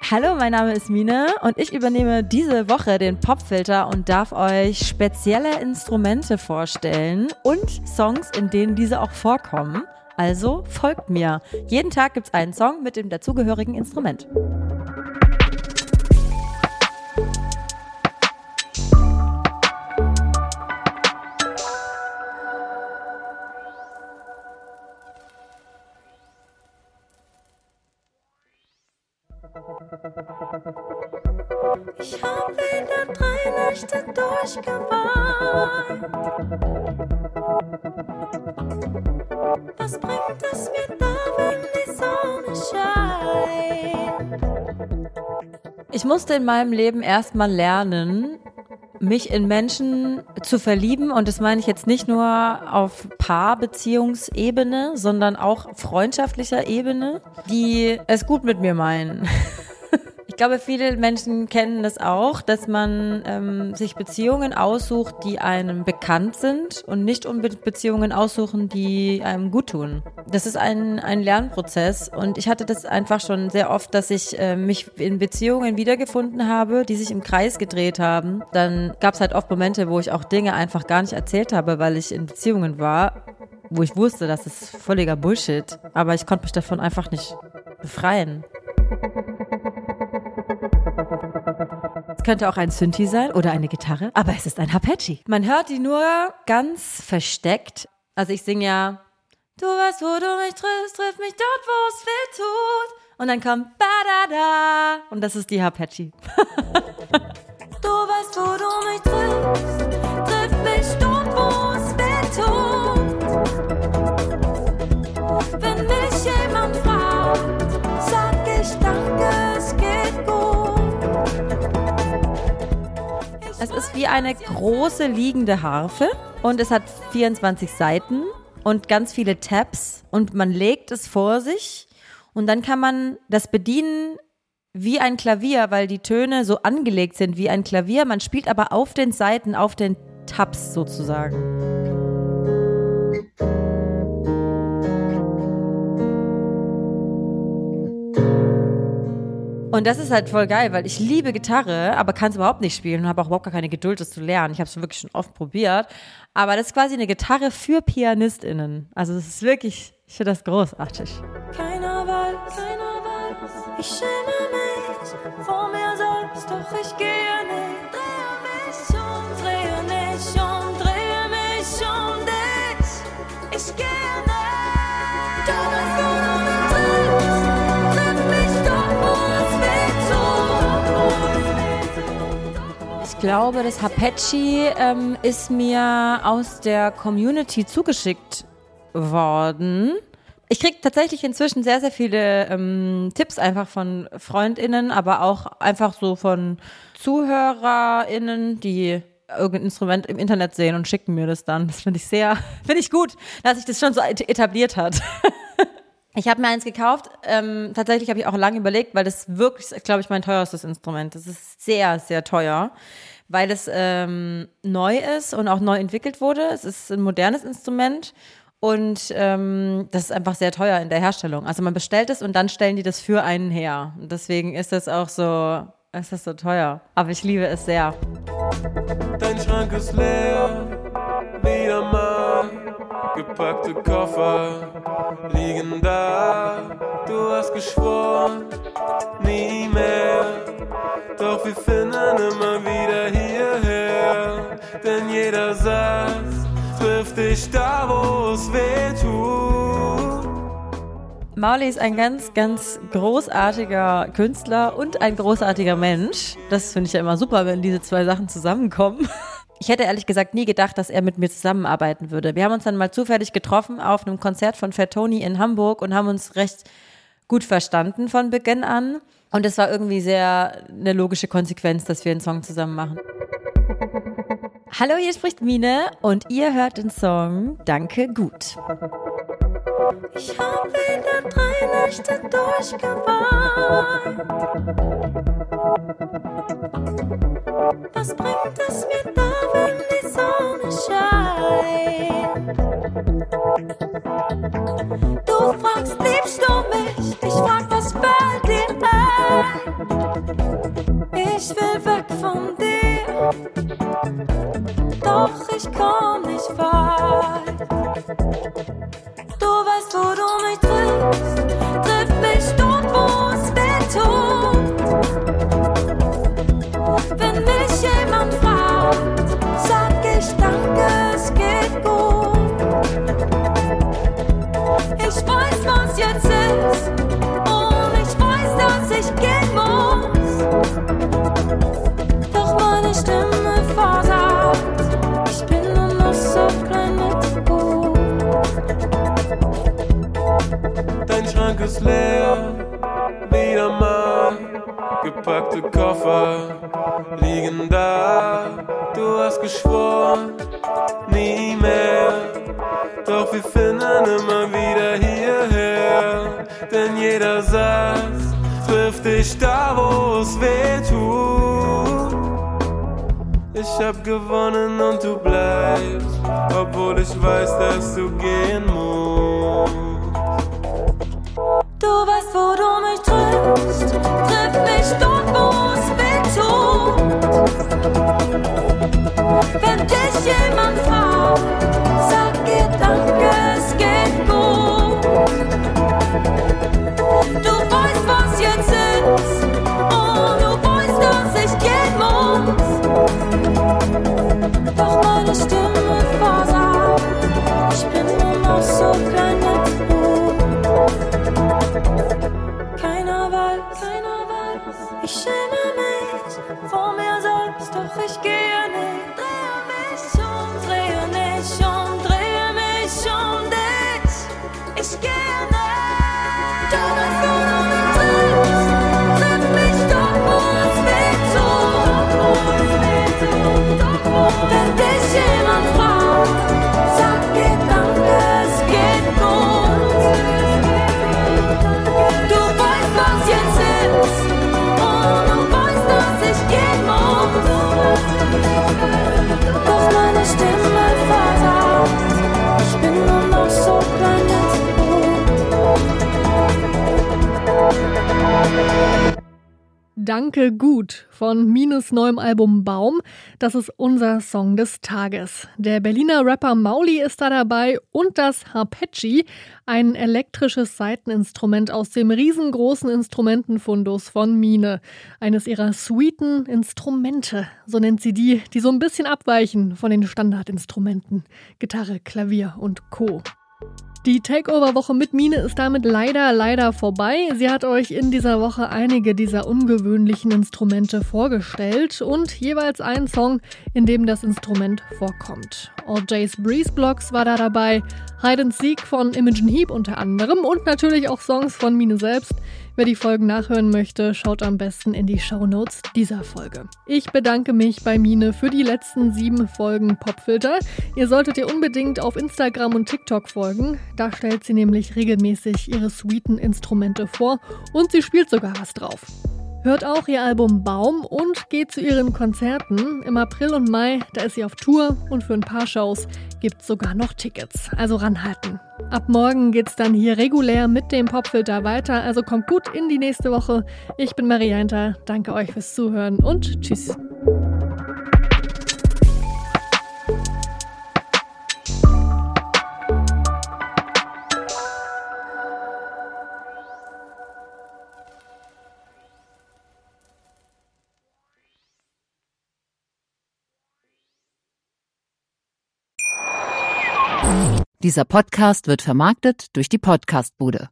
Hallo, mein Name ist Mine und ich übernehme diese Woche den Popfilter und darf euch spezielle Instrumente vorstellen und Songs, in denen diese auch vorkommen. Also folgt mir. Jeden Tag gibt's einen Song mit dem dazugehörigen Instrument. Ich hab wieder 3 Nächte durchgeweint. Was bringt es mir da, wenn die Sonne scheint? Ich musste in meinem Leben erstmal lernen, mich in Menschen zu verlieben, und das meine ich jetzt nicht nur auf Paarbeziehungsebene, sondern auch freundschaftlicher Ebene, die es gut mit mir meinen. Ich glaube, viele Menschen kennen das auch, dass man sich Beziehungen aussucht, die einem bekannt sind und nicht unbedingt Beziehungen aussuchen, die einem gut tun. Das ist ein Lernprozess, und ich hatte das einfach schon sehr oft, dass ich mich in Beziehungen wiedergefunden habe, die sich im Kreis gedreht haben. Dann gab es halt oft Momente, wo ich auch Dinge einfach gar nicht erzählt habe, weil ich in Beziehungen war, wo ich wusste, das ist völliger Bullshit, aber ich konnte mich davon einfach nicht befreien. Es könnte auch ein Synthi sein oder eine Gitarre, aber es ist ein Arpeggi. Man hört die nur ganz versteckt. Also ich singe ja: Du weißt, wo du mich triffst, triff mich dort, wo es weh tut. Und dann kommt Ba-da-da. Und das ist die Arpeggi. Du weißt, wo du mich triffst, triff mich dort, wo es weh tut. Wenn mich jemand fragt, sag ich danke, es geht gut. Es ist wie eine große liegende Harfe und es hat 24 Saiten und ganz viele Tabs, und man legt es vor sich und dann kann man das bedienen wie ein Klavier, weil die Töne so angelegt sind wie ein Klavier. Man spielt aber auf den Saiten, auf den Tabs sozusagen. Und das ist halt voll geil, weil ich liebe Gitarre, aber kann es überhaupt nicht spielen und habe auch überhaupt gar keine Geduld, das zu lernen. Ich habe es wirklich schon oft probiert. Aber das ist quasi eine Gitarre für PianistInnen. Also das ist wirklich, ich finde das großartig. Keiner weiß, ich schäme mich vor mir selbst, doch ich gehe nicht. Drehe mich um dich. Ich gehe nicht. Du weißt, wo du mich triffst, triff mich dort, wo es weh tut. Ich glaube, das Arpeggi ist mir aus der Community zugeschickt worden. Ich kriege tatsächlich inzwischen sehr, sehr viele Tipps einfach von FreundInnen, aber auch einfach so von ZuhörerInnen, die irgendein Instrument im Internet sehen und schicken mir das dann. Das finde ich gut, dass sich das schon so etabliert hat. Ich habe mir eins gekauft. Tatsächlich habe ich auch lange überlegt, weil das wirklich, glaube ich, mein teuerstes Instrument. Das ist sehr, sehr teuer, weil es neu ist und auch neu entwickelt wurde. Es ist ein modernes Instrument. Und das ist einfach sehr teuer in der Herstellung. Also man bestellt es und dann stellen die das für einen her. Und deswegen ist das auch so, es ist so teuer. Aber ich liebe es sehr. Dein Schrank ist leer, wieder mal. Gepackte Koffer liegen da. Du hast geschworen, nie mehr. Doch wir finden immer wieder hierher. Denn jeder Satz trifft dich da, wo es weh tut. Marley ist ein ganz, ganz großartiger Künstler und ein großartiger Mensch. Das finde ich ja immer super, wenn diese zwei Sachen zusammenkommen. Ich hätte ehrlich gesagt nie gedacht, dass er mit mir zusammenarbeiten würde. Wir haben uns dann mal zufällig getroffen auf einem Konzert von Fat Tony in Hamburg und haben uns recht gut verstanden von Beginn an. Und es war irgendwie sehr eine logische Konsequenz, dass wir einen Song zusammen machen. Hallo, hier spricht Mine und ihr hört den Song Danke gut. Ich hab wieder 3 Nächte durchgeweint. Was bringt es mir da, wenn die Sonne scheint? Du fragst, liebst du mich? Ich frag, was fällt dir ein? will weg von dir, doch ich komm nicht weit. Du weißt, wo du mich triffst, triff mich dort, wo es weh tut. Wenn mich jemand fragt, sag ich danke, es geht gut. Ich weiß, was jetzt ist, und ich weiß, dass ich gehen muss. Doch meine Stimme versagt, ich bin nur noch so klein mit Gut. Dein Schrank ist leer, wieder mal. Gepackte Koffer liegen da. Du hast geschworen, nie mehr. Doch wir finden immer wieder hierher. Denn jeder Satz trifft dich da, wo es weh tut. Ich hab gewonnen und du bleibst, obwohl ich weiß, dass du gehen musst. Du weißt, wo du mich triffst, triff mich dort, wo es weh tut. Wenn dich jemand fragt, sag ihr danke, es geht gut. Du weißt, was jetzt ist, und du weißt, dass ich gehen muss. Doch meine Stimme versagt, ich bin nur noch so klein mit Blut. Keiner weiß, ich schäme mich vor mir selbst, doch ich gehe nicht. Drehe mich um dich, ich gehe nicht. Du weißt, wo du mich triffst, triff mich dort, wo es weh tut. Wenn dich jemand fragt, sag ihr danke, es geht gut. Du weißt, was jetzt ist, und du weißt, dass ich gehen muss. Doch meine Stimme versagt, ich bin nur noch so klein mit Blut. Danke gut von Mines neuem Album Baum. Das ist unser Song des Tages. Der Berliner Rapper Mauli ist da dabei und das Harpeggi, ein elektrisches Saiteninstrument aus dem riesengroßen Instrumentenfundus von Mine. Eines ihrer sweeten Instrumente, so nennt sie die so ein bisschen abweichen von den Standardinstrumenten. Gitarre, Klavier und Co. Die Takeover-Woche mit Mine ist damit leider vorbei. Sie hat euch in dieser Woche einige dieser ungewöhnlichen Instrumente vorgestellt und jeweils einen Song, in dem das Instrument vorkommt. All J's Breeze Blocks war da dabei, Hide and Seek von Imogen Heap unter anderem und natürlich auch Songs von Mine selbst. Wer die Folgen nachhören möchte, schaut am besten in die Shownotes dieser Folge. Ich bedanke mich bei Mine für die letzten 7 Folgen Popfilter. Ihr solltet ihr unbedingt auf Instagram und TikTok folgen. Da stellt sie nämlich regelmäßig ihre sweeten Instrumente vor und sie spielt sogar was drauf. Hört auch ihr Album Baum und geht zu ihren Konzerten. Im April und Mai, da ist sie auf Tour und für ein paar Shows gibt's sogar noch Tickets. Also ranhalten. Ab morgen geht's dann hier regulär mit dem Popfilter weiter. Also kommt gut in die nächste Woche. Ich bin Marianta. Danke euch fürs Zuhören und tschüss. Dieser Podcast wird vermarktet durch die Podcastbude.